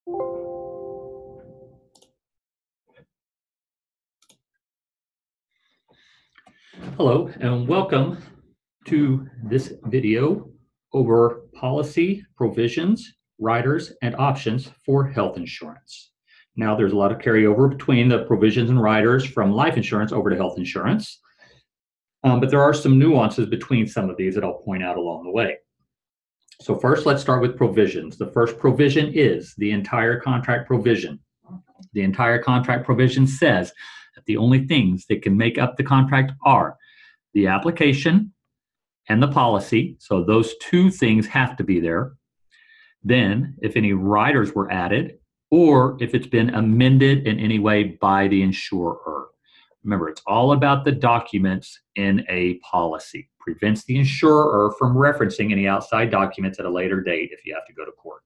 Hello and welcome to this video over policy provisions, riders, and options for health insurance. Now, there's a lot of carryover between the provisions and riders from life insurance over to health insurance, but there are some nuances between some of these that I'll point out along the way. So first, let's start with provisions. The first provision is the entire contract provision. The entire contract provision says that the only things that can make up the contract are the application and the policy. So those two things have to be there. Then, if any riders were added, or if it's been amended in any way by the insurer. Remember, it's all about the documents in a policy. Prevents the insurer from referencing any outside documents at a later date if you have to go to court.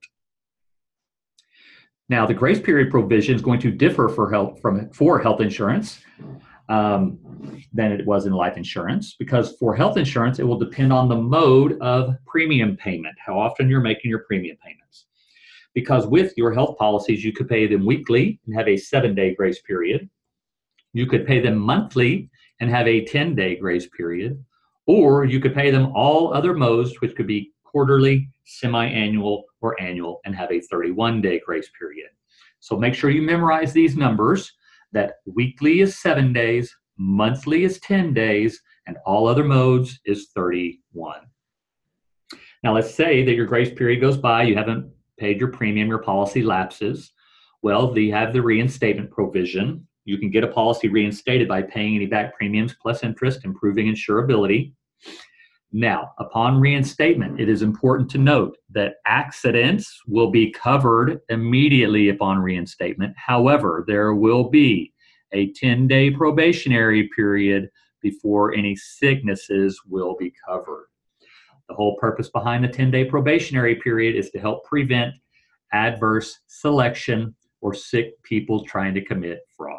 Now, the grace period provision is going to differ for health insurance than it was in life insurance, because for health insurance, it will depend on the mode of premium payment, how often you're making your premium payments. Because with your health policies, you could pay them weekly and have a 7-day grace period. You could pay them monthly and have a 10-day grace period, or you could pay them all other modes, which could be quarterly, semi-annual, or annual, and have a 31-day grace period. So make sure you memorize these numbers, that weekly is 7 days, monthly is 10 days, and all other modes is 31. Now let's say that your grace period goes by, you haven't paid your premium, your policy lapses. Well, you have the reinstatement provision. You can get a policy reinstated by paying any back premiums plus interest, improving insurability. Now, upon reinstatement, it is important to note that accidents will be covered immediately upon reinstatement. However, there will be a 10-day probationary period before any sicknesses will be covered. The whole purpose behind the 10-day probationary period is to help prevent adverse selection or sick people trying to commit fraud.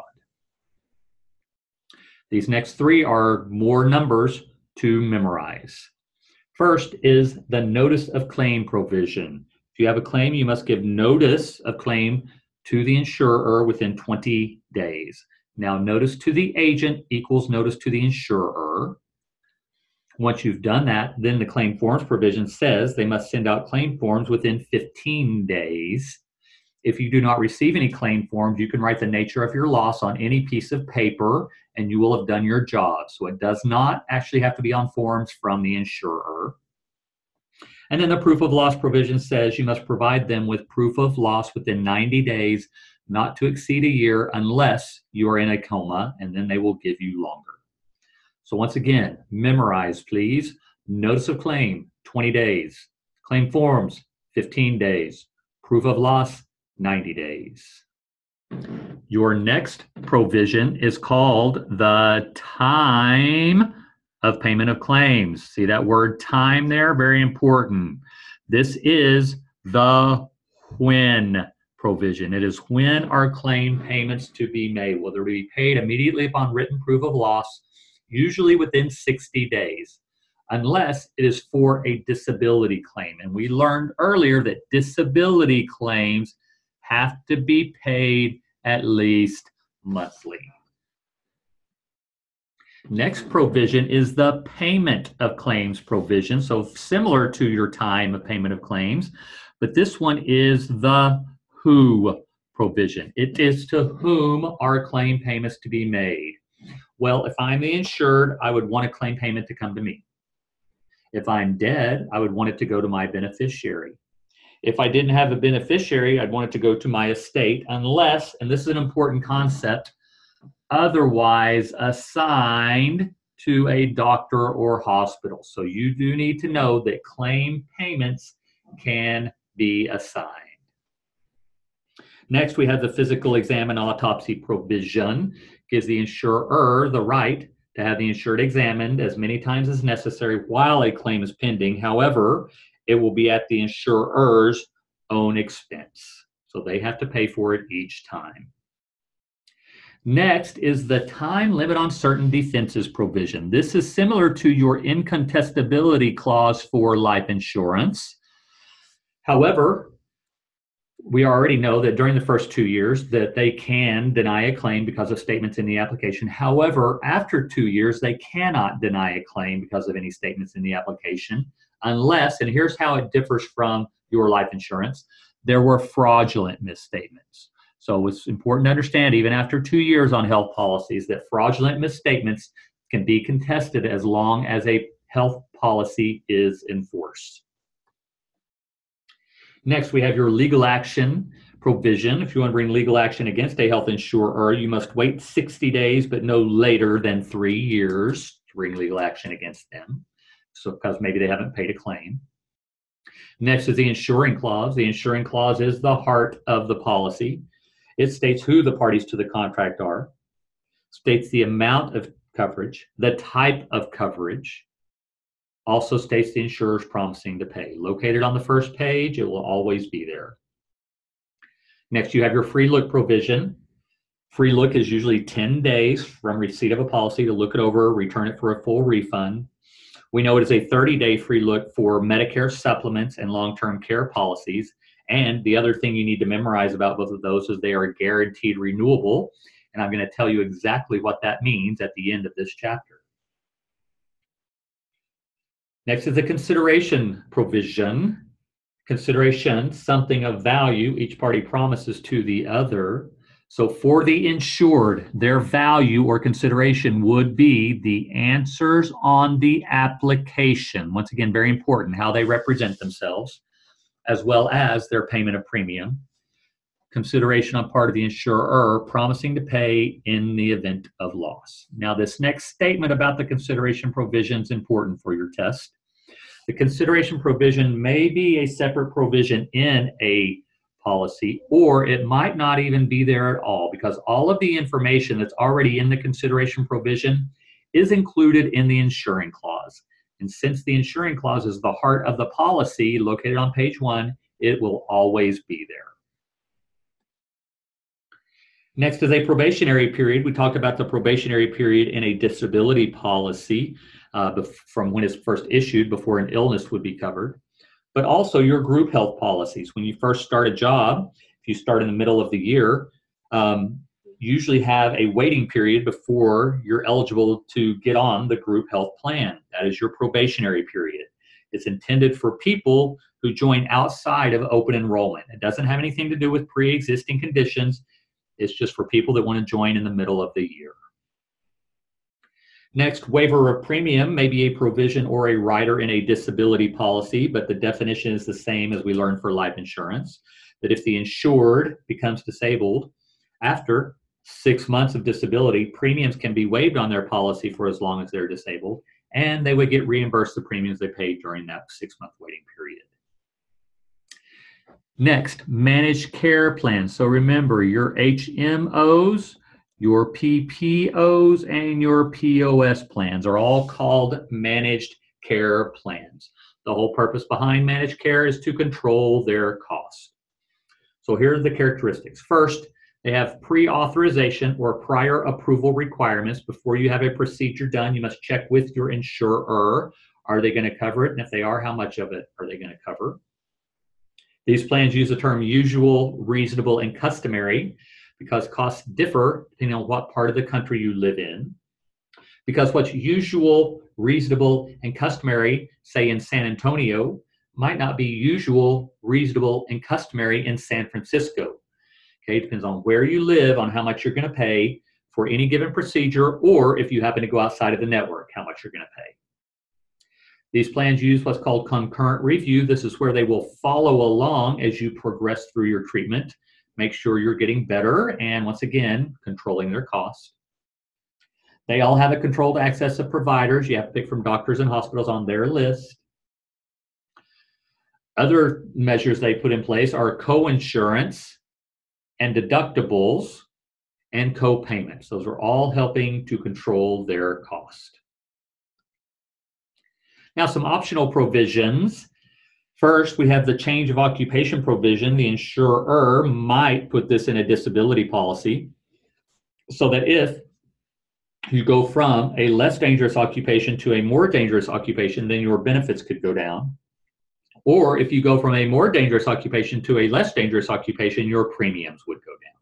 These next three are more numbers to memorize. First is the notice of claim provision. If you have a claim, you must give notice of claim to the insurer within 20 days. Now, notice to the agent equals notice to the insurer. Once you've done that, then the claim forms provision says they must send out claim forms within 15 days. If you do not receive any claim forms, you can write the nature of your loss on any piece of paper and you will have done your job. So it does not actually have to be on forms from the insurer. And then the proof of loss provision says you must provide them with proof of loss within 90 days, not to exceed a year unless you are in a coma, and then they will give you longer. So once again, memorize, please. Notice of claim, 20 days. Claim forms, 15 days. Proof of loss, 90 days. Your next provision is called the time of payment of claims. See that word time there? Very important. This is the when provision. It is when are claim payments to be made. Will they be paid immediately upon written proof of loss, usually within 60 days, unless it is for a disability claim. And we learned earlier that disability claims have to be paid at least monthly. Next provision is the payment of claims provision. So similar to your time of payment of claims, but this one is the who provision. It is to whom are claim payments to be made. Well, if I'm the insured, I would want a claim payment to come to me. If I'm dead, I would want it to go to my beneficiary. If I didn't have a beneficiary, I'd want it to go to my estate unless, and this is an important concept, otherwise assigned to a doctor or hospital. So you do need to know that claim payments can be assigned. Next, we have the physical exam and autopsy provision. Gives the insurer the right to have the insured examined as many times as necessary while a claim is pending. However, it will be at the insurer's own expense. So they have to pay for it each time. Next is the time limit on certain defenses provision. This is similar to your incontestability clause for life insurance. However, we already know that during the first 2 years that they can deny a claim because of statements in the application. However, after 2 years, they cannot deny a claim because of any statements in the application unless, and here's how it differs from your life insurance, there were fraudulent misstatements. So it's important to understand, even after 2 years on health policies, that fraudulent misstatements can be contested as long as a health policy is enforced. Next, we have your legal action provision. If you want to bring legal action against a health insurer, you must wait 60 days, but no later than 3 years to bring legal action against them. So because maybe they haven't paid a claim. Next is the insuring clause. The insuring clause is the heart of the policy. It states who the parties to the contract are, states the amount of coverage, the type of coverage, also states the insurer is promising to pay. Located on the first page, it will always be there. Next, you have your free look provision. Free look is usually 10 days from receipt of a policy to look it over, return it for a full refund. We know it is a 30-day free look for Medicare supplements and long-term care policies. And the other thing you need to memorize about both of those is they are guaranteed renewable. And I'm going to tell you exactly what that means at the end of this chapter. Next is the consideration provision. Consideration, something of value each party promises to the other. So for the insured, their value or consideration would be the answers on the application. Once again, very important, how they represent themselves, as well as their payment of premium. Consideration on part of the insurer promising to pay in the event of loss. Now, this next statement about the consideration provision is important for your test. The consideration provision may be a separate provision in a policy, or it might not even be there at all, because all of the information that's already in the consideration provision is included in the insuring clause. And since the insuring clause is the heart of the policy located on page 1, it will always be there. Next is a probationary period. We talked about the probationary period in a disability policy from when it's first issued before an illness would be covered. But also your group health policies. When you first start a job, if you start in the middle of the year, usually have a waiting period before you're eligible to get on the group health plan. That is your probationary period. It's intended for people who join outside of open enrollment. It doesn't have anything to do with pre-existing conditions. It's just for people that want to join in the middle of the year. Next, waiver of premium may be a provision or a rider in a disability policy, but the definition is the same as we learned for life insurance, that if the insured becomes disabled after 6 months of disability, premiums can be waived on their policy for as long as they're disabled, and they would get reimbursed the premiums they paid during that 6-month waiting period. Next, managed care plans. So remember, your HMOs, your PPOs, and your POS plans are all called managed care plans. The whole purpose behind managed care is to control their costs. So here are the characteristics. First, they have pre-authorization or prior approval requirements. Before you have a procedure done, you must check with your insurer. Are they going to cover it? And if they are, how much of it are they going to cover? These plans use the term usual, reasonable, and customary because costs differ depending on what part of the country you live in. Because what's usual, reasonable, and customary, say in San Antonio, might not be usual, reasonable, and customary in San Francisco. Okay, it depends on where you live, on how much you're going to pay for any given procedure, or if you happen to go outside of the network, how much you're going to pay. These plans use what's called concurrent review. This is where they will follow along as you progress through your treatment, make sure you're getting better, and once again, controlling their costs. They all have a controlled access of providers. You have to pick from doctors and hospitals on their list. Other measures they put in place are co-insurance and deductibles and co-payments. Those are all helping to control their cost. Now, some optional provisions. First, we have the change of occupation provision. The insurer might put this in a disability policy so that if you go from a less dangerous occupation to a more dangerous occupation, then your benefits could go down. Or if you go from a more dangerous occupation to a less dangerous occupation, your premiums would go down.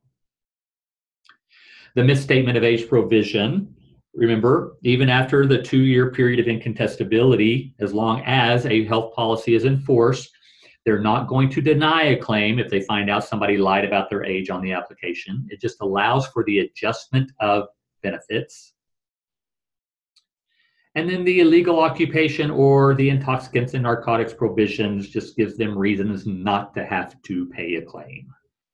The misstatement of age provision, remember, even after the 2-year period of incontestability, as long as a health policy is in force, they're not going to deny a claim if they find out somebody lied about their age on the application. It just allows for the adjustment of benefits. And then the illegal occupation or the intoxicants and narcotics provisions just gives them reasons not to have to pay a claim.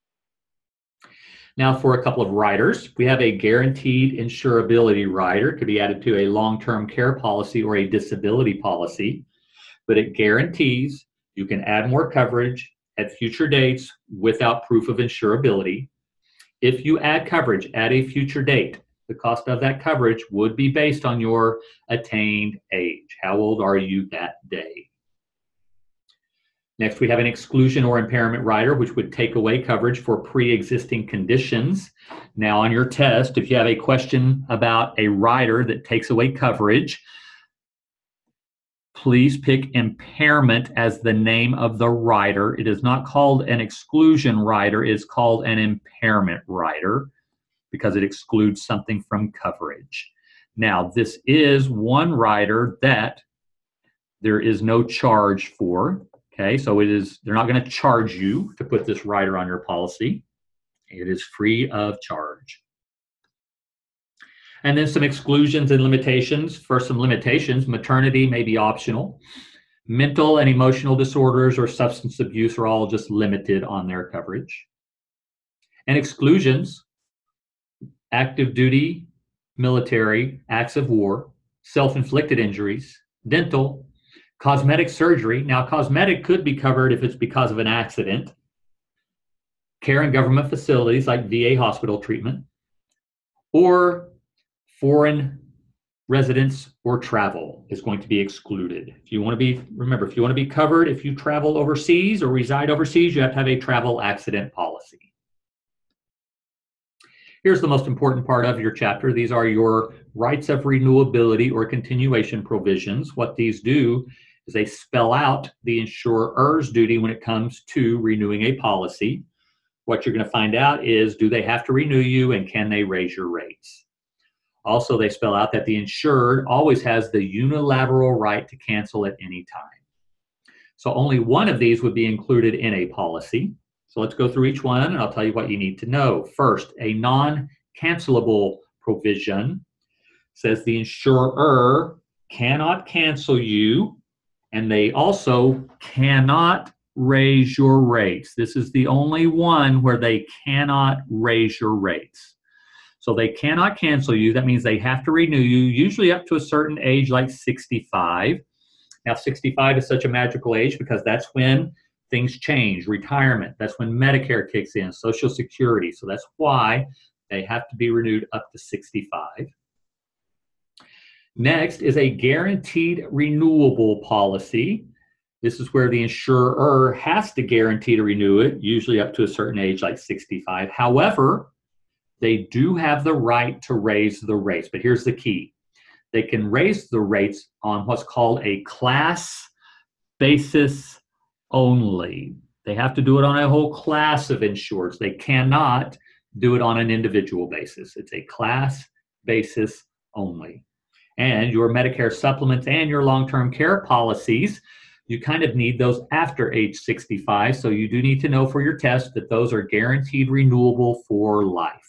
Now for a couple of riders, we have a guaranteed insurability rider. It could be added to a long-term care policy or a disability policy, but it guarantees you can add more coverage at future dates without proof of insurability. If you add coverage at a future date, the cost of that coverage would be based on your attained age. How old are you that day? Next, we have an exclusion or impairment rider, which would take away coverage for pre-existing conditions. Now, on your test, if you have a question about a rider that takes away coverage, please pick impairment as the name of the rider. It is not called an exclusion rider. It is called an impairment rider because it excludes something from coverage. Now, this is one rider that there is no charge for. Okay, so they're not going to charge you to put this rider on your policy. It is free of charge. And then some exclusions and limitations. For some limitations, maternity may be optional. Mental and emotional disorders or substance abuse are all just limited on their coverage. And exclusions, active duty, military, acts of war, self-inflicted injuries, dental, cosmetic surgery. Now, cosmetic could be covered if it's because of an accident. Care in government facilities like VA hospital treatment, or foreign residence or travel is going to be excluded. If you want to be, remember, if you want to be covered, if you travel overseas or reside overseas, you have to have a travel accident policy. Here's the most important part of your chapter. These are your rights of renewability or continuation provisions. What these do is they spell out the insurer's duty when it comes to renewing a policy. What you're going to find out is, do they have to renew you and can they raise your rates? Also, they spell out that the insured always has the unilateral right to cancel at any time. So only one of these would be included in a policy. So let's go through each one and I'll tell you what you need to know. First, a non-cancelable provision says the insurer cannot cancel you and they also cannot raise your rates. This is the only one where they cannot raise your rates. So they cannot cancel you. That means they have to renew you, usually up to a certain age like 65. Now, 65 is such a magical age because that's when things change. Retirement, that's when Medicare kicks in, Social Security. So that's why they have to be renewed up to 65. Next is a guaranteed renewable policy. This is where the insurer has to guarantee to renew it, usually up to a certain age like 65. However, they do have the right to raise the rates. But here's the key. They can raise the rates on what's called a class basis only. They have to do it on a whole class of insureds. They cannot do it on an individual basis. It's a class basis only. And your Medicare supplements and your long-term care policies, you kind of need those after age 65. So you do need to know for your test that those are guaranteed renewable for life.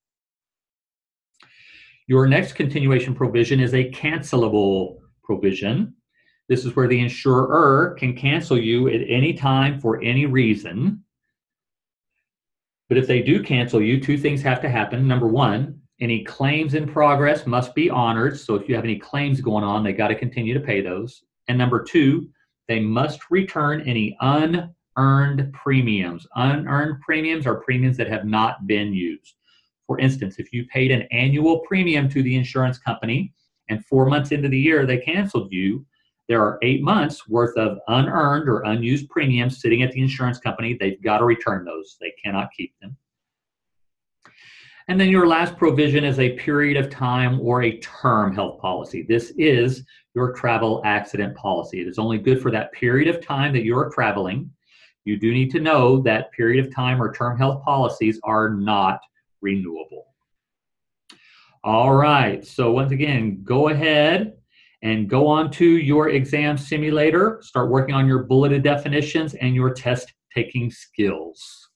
Your next continuation provision is a cancelable provision. This is where the insurer can cancel you at any time for any reason. But if they do cancel you, two things have to happen. Number one, any claims in progress must be honored. So if you have any claims going on, they got to continue to pay those. And number two, they must return any unearned premiums. Unearned premiums are premiums that have not been used. For instance, if you paid an annual premium to the insurance company and 4 months into the year they canceled you, there are 8 months worth of unearned or unused premiums sitting at the insurance company. They've got to return those. They cannot keep them. And then your last provision is a period of time or a term health policy. This is your travel accident policy. It is only good for that period of time that you're traveling. You do need to know that period of time or term health policies are not renewable. All right, so once again, go ahead and go on to your exam simulator. Start working on your bulleted definitions and your test taking skills.